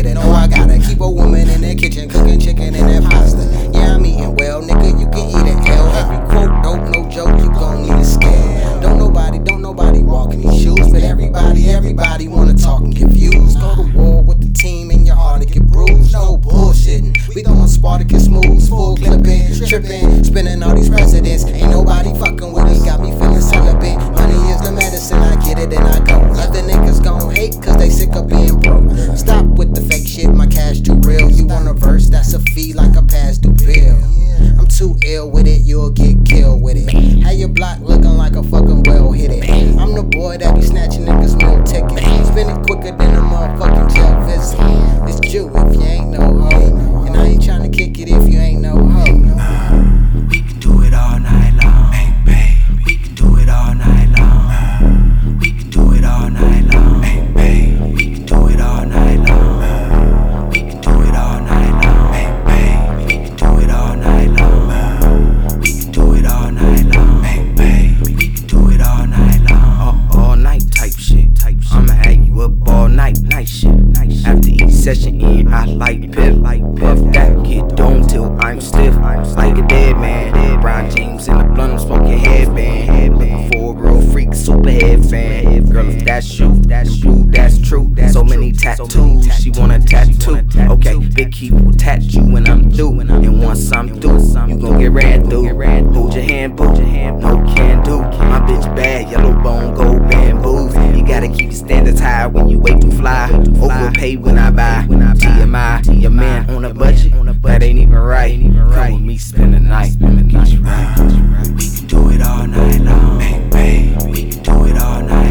it. No, I gotta keep a woman in the kitchen cooking chicken and that pasta. Yeah, I'm eating well, nigga, you can eat it. L. Every quote, dope, no joke, you gon' need a scale. Don't nobody walk in these shoes, but everybody wanna talk and get views. Go to war with the team and your heart to get bruised. No bullshitting, we throwing Spartacus moves, full clipping, tripping, spinning all these presidents. Ain't nobody fucking with me, got me feeling celibate. Money is the medicine, I get it and I go. Other niggas gon' hate cause they sick of being broke. Stop with the fake shit, my cash too real. You want a verse, that's a fee like a past due bill. I'm too ill with it, you'll get killed with it. How your block looking like a fucking well hit it. I'm the boy that be snatching niggas meal tickets. Spin it quicker than a motherfucking jail visit. It's you if you ain't no hoe, and I ain't tryna kick it if you ain't no hoe. We can do it all night long. Hey, babe. We can do it all night long. We can do it all night long. Hey, babe. We can do it all night long. We can do it all night long. Hey, babe. We can do it all night long. We can do it all night long. Hey, babe. We can do it all night long. All night type shit. I'ma have you up all night shit. After each session in, I light pill. Puff that, get dome till I'm stiff. Like a dead man. Brian James in the blunt, I'm smoking headband. Looking for a real freak, super head fan. Girl, if that's you, that's true. So many tattoos, she want a tattoo. Okay, big keep will tattoo when I'm through. And once I'm through, you gon' get ran through. Hold your hand, boo. No can do. My bitch bad, yellow bone, gold bamboos. You gotta keep your standards high when you way too fly. Overpay when I buy. TMI, your man on a budget, that ain't even right. Come with me, spend the night, get you right. We can do it all night long. Hey, babe, we can do it all night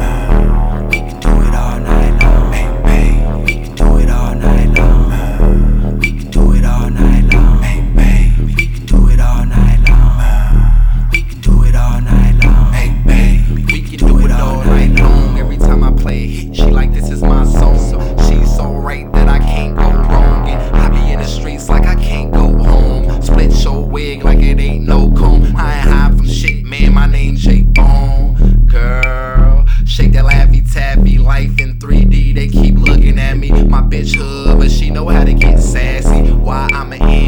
long. We can do it all night long. Hey, babe, we can do it all night long. We can do it all night long. Hey, babe, we can do it all night long. We can do it all night long. Hey, babe, we can do it all night long. Every time I play a hit, she like this is my song. She's so right that I can't go wrong. And I be in the streets like I can't go home. Split your wig like it ain't no comb. I ain't high from shit, man, my name J Bone. Girl, shake that Laffy Taffy, life in 3D, they keep looking at me. My bitch hood, but she know how to get sassy. Why I'm an